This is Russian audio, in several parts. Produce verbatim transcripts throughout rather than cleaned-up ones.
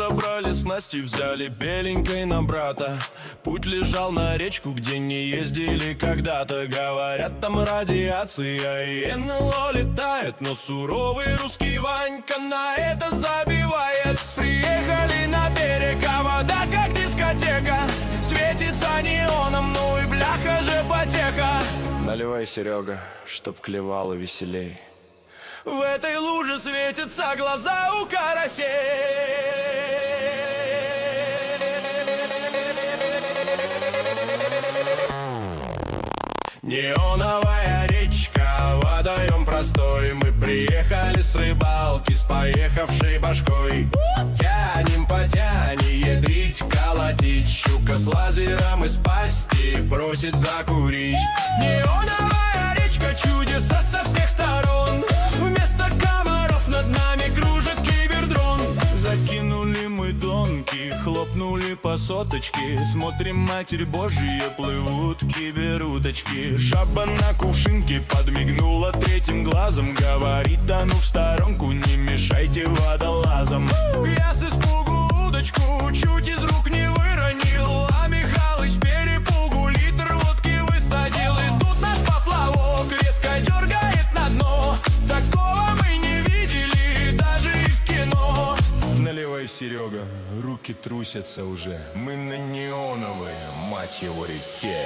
собрали снасти, взяли беленькой на брата. Путь лежал на речку, где не ездили когда-то. Говорят, там радиация и эн эл о летает, но суровый русский Ванька на это забивает. Приехали на берег, а вода как дискотека, светится неоном, ну и бляха же потеха. Наливай, Серега, чтоб клевало веселей. В этой луже светятся глаза у карасей. Неоновая речка, водоем простой. Мы приехали с рыбалки с поехавшей башкой. Тянем, потянем, ядрить, колотить. Щука с лазером из пасти просит закурить. Неоновая речка, чудеса со всех сторон. Вместо комаров над нами кружит кибердрон. Закинули мы донки, хлопнули по соточке. Смотрим, Матерь Божья, плывут киберуточки. Жаба на кувшинке подмигнула третьим глазом. Говорит, а ну в сторонку, не мешайте водолазам. Я с испугу удочку чуть из рук не выронил, а Михалыч перепугу литр водки высадил. И тут наш поплавок резко дергает на дно. Такого мы не видели даже и в кино. Наливай, Серега, руки трусятся уже. Мы на неоновой, мать его, реке.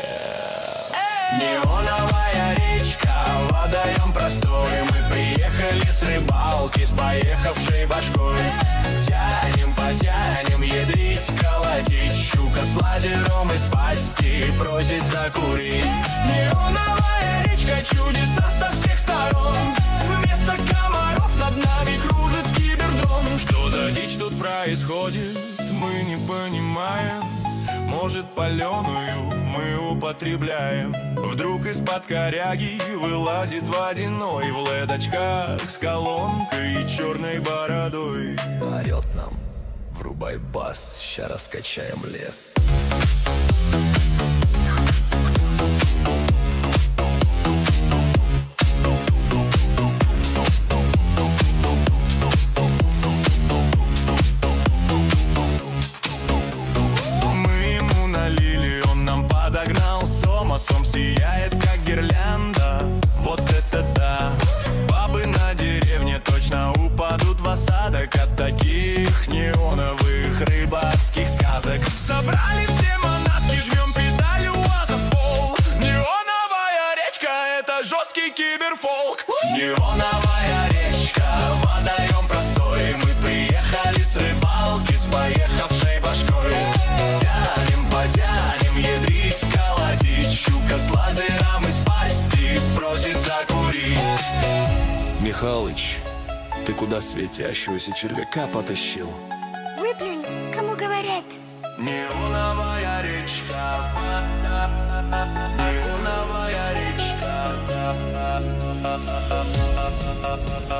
Неоновая речка, водоем простой. Мы приехали с рыбалки с поехавшей башкой. Тянем, потянем, ядрить, колотить. Щука с лазером из пасти просит закурить. Неоновая речка, чудеса со всех сторон. Вместо комаров над нами кружит кибердрон. Что за дичь тут происходит, мы не понимаем. Может, паленую мы употребляем. Вдруг из-под коряги вылазит водяной в ледочках с колонкой и черной бородой. Орет нам: врубай бас, ща раскачаем лес. Сом сияет, как гирлянда. Вот это да! Бабы на деревне точно упадут в осадок от таких неоновых рыбацких сказок. Собрали все манатки, жмем педаль УАЗа в пол. Неоновая речка — это жесткий киберфолк. Неоновая речка, водоем простой. Мы приехали с рыбалки с поехавшей башкой. Тянем, потянем, ядрить, колотить. Щука с лазером из пасти просит закурить. Михалыч, ты куда светящегося червяка потащил? Выплюнь, кому говорят. Неоновая речка, неоновая речка.